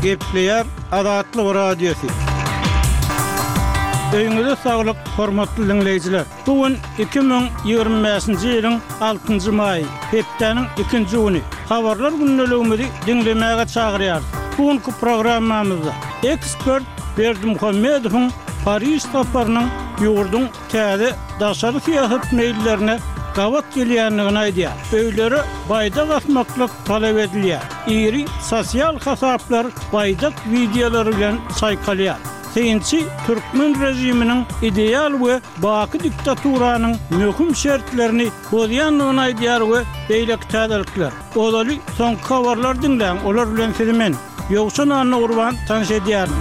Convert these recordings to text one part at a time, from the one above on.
Gepleyer Adatlyk radiosu. Öňüňizde saglyk, hormatly dinleýijiler. Bugün 2025-nji ýylyň 6-njy maý, hepdeniň 2-nji güni. Habarlar günneligimizi dinlemäge çagyrýar. Bugünkü programmamyzda ekspert Berdimuhammedowyň Paris saparynyň ýurdun täze daşary syýasat meýillerine gawat gelýändigini aýdýar. Öýleri baýda gasmaklyk talap edilýär. Iri sosial hasaplar baýdak videolar bilen saýkalýar. Seyinçi Türkmen rejiminin ideal we baky diktaturanyň möhüm şertlerini boýandygyny aýdýar we beýlek täzelikler. Olaly soňky habarlar dinleň, olar bilen sizimen ýogşan anna urban tanış edýärim.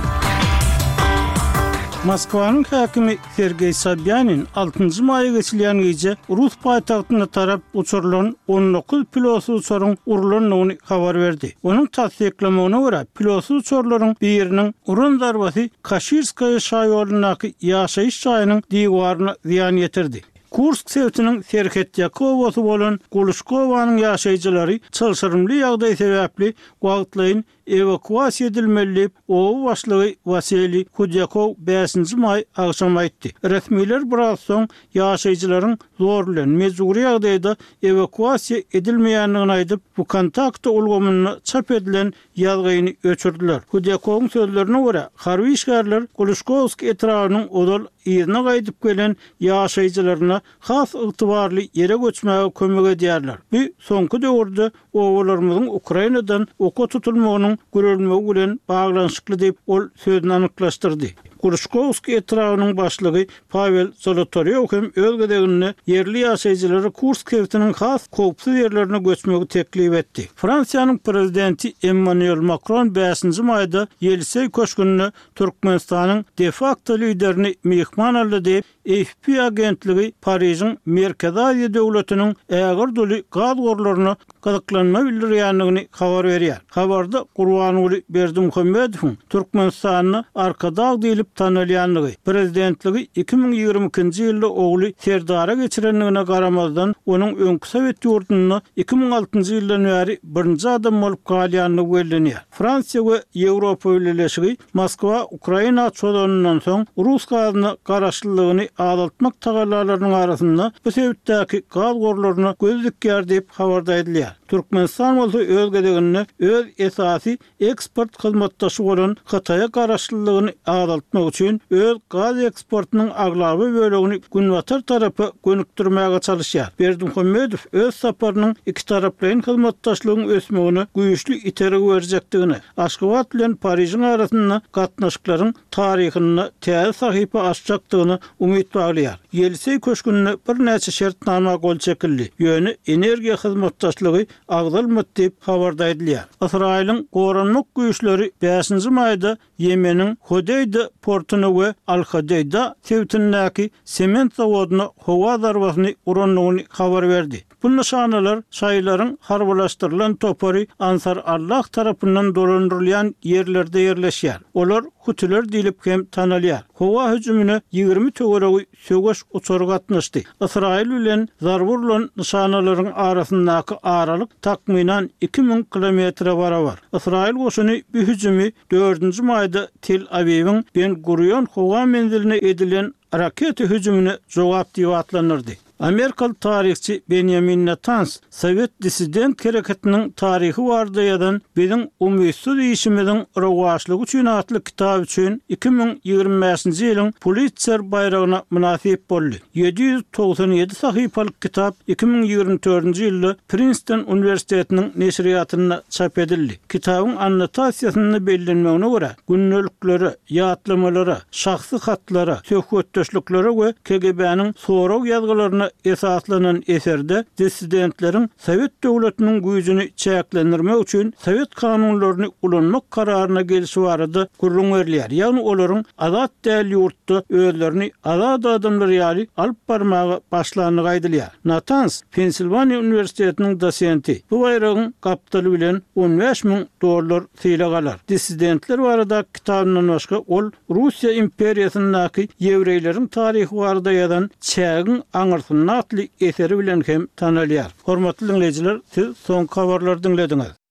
Moskvanyň hakimi Sergey Sobyanin 6-njy maýa geçilýän gece Rus paýtagtyna tarap uçurulan 19 pilotsy uçuryň urulanyny habar berdi. Onuň tasdiklamagyna görä, pilotsy uçurlaryň biriniň urun zarbasy Kashirskaya şaýorunyň ýaşaýyş şaýynyň diýwaryna ziýan ýetirdi. Kursk sewtiniň Serhetyakowaty bolan Golushkowanyň ýaşaýjylary çylşyrymly ýagdaý sebäpli wagtlaýyn evakuasiýa edilmeli, o başlygy Vasily Kudyakov 5-nji maý agşam aýtdy. Resmiler biraz soň ýaşaýjylaryň zor bilen mejburi ýagdaýda evakuasiýa edilmeýändigini aýdyp, bu kontakt ulgamyny çap edilen ýazgyny öçürdiler. Kudyakowyň sözlerine görä, harby işgärler Golushkovski etrawynyň odal ýerine gaýdyp gelen ýaşaýjylaryna has ygtybarly ýere göçmäge kömek edýärler. Bu soňky döwürde owalarymyzyň Ukrainadan oka tutulmagynyň görülmegi bilen baglanşykly diýip ol sözüni anyklaşdyrdy. Golushkovski etrawynyň başlygy Pavel Zolotoryew hem öz gedegini yerli ýaşaýjylary Kursk sewtiniň has kopsy ýerlerine göçmegi teklip etdi. Fransiýanyň prezidenti Emmanuel Macron 5-nji maýda Yelisey köşkünini Türkmenistanyň de facto liderini mehman aldy diýip AFP agentligi Parysyň Merkezi Aziýa döwletiniň ägir doly gaz gorlaryny gazaklanma bildirýändigini habar berýär. Habarda Gurbanyň Berdimuhammedowyň Türkmenistanyny arkada diýilip tanylýanlygy, prezidentligi 2022-nji ýylda ogly Serdara geçirenligine garamazdan onuň öňkü Sowet ýurduny 2006-njy ýyldan bäri birinji adam bolup galýanlygy bellenýär. Fransiýa we Ýewropa Birleşigi Moskwa Ukraina çözümünden soň Rus gazyny garaşlygyny azaltmak tagallalarynyň arasynda bu sebäpdäki gaz gorlaryny göz dikýär diýip habarda edilýär. Türkmenistan bolsa öz gedegini öz esasy eksport hyzmatdaşy bolan Hataýa garaşlygyny azaltmak üçin öz gaz eksportynyň aglaby bölegini Günwatar tarapy gönükdirmäge çalışýar. Berdimuhammedow öz saparynyň iki taraplyň hyzmatdaşlygyň ösmegini güýçli itereg berjekdigini, Aşgabat bilen Parysyň arasynda gatnaşyklaryň taryhyny täze sahypa açjakdygyny umyt baglaýar. Yelisey köşkünini bir näçe şertnama gol çekildi. Ýöne energiýa hyzmatdaşlygy agdalmady diýip habarda edilýär. Israýlyň goranmak güýçleri 5-nji maýda Ýemeniň Hodeyda portuny we Al-Hodeyda sewtindäki sement zawodyna howa zarbasyny uranlygyny habar berdi. Bu nişanalar şaýlaryň harbalaşdyrylan topary Ansar Allah tarapyndan dolandyrylýan ýerlerde ýerleşýär. Olar Hutiler diýilip hem tanylýar. Howa hüjümine 20 töweregi sögeş uçury gatnaşdy. Israýil bilen zarburlan nişanalaryň arasyndaky aralyk takminan 2000 kilometre barabar. Israýil goşuny bu hüjümi 4-nji maýda Tel Aviwiň Ben Gurion howa menziline edilen raket hüjümine jogap diýip atlanyrdy. Amerikalı tarihçi Benjamin Netanyahu, Sovet dissident hareketinin tarihi bardayadan bizim umytsuz işimizin rewaçlygy üçin atly kitap üçin 2025-nji ýylyň Pulitzer bayragyna münasip boldy. 797 sahypalyk kitap 2024-nji ýylda Princeton Universitetiniň neşriýatyna çap edildi. Kitabyň annotasiýasyny bellenmegine görä, günnelikleri, ýatlamalary, şahsy hatlary, söhbetdeşlikleri we KGB-niň sorag ýazgylaryna esaslanan eserde dissidentlerin Sovet döwletiniň güýjüni çäklendirmek üçin Sovet kanunlaryny ulanmak kararına gelişi barada gurrun berilýär. Ýagny olaryň azat däl ýurtda özlerini azat adamlar ýaly alyp barmagy başlanyny gaýdylýar. Netanyahu Pensilvaniya Universitetiniň dosenti. Bu bayragyň kapitaly bilen $15,000 syýlagalar. Dissidentler barada kitabynyň başga ol Russiýa imperiýasyndaky ýewreýleriň tarihi barada ýazan çägiň aňyrsyn atly eseri bilen hem tanylýar. Hormatly dinleýijiler, siz soňky habarlary dinlediňiz.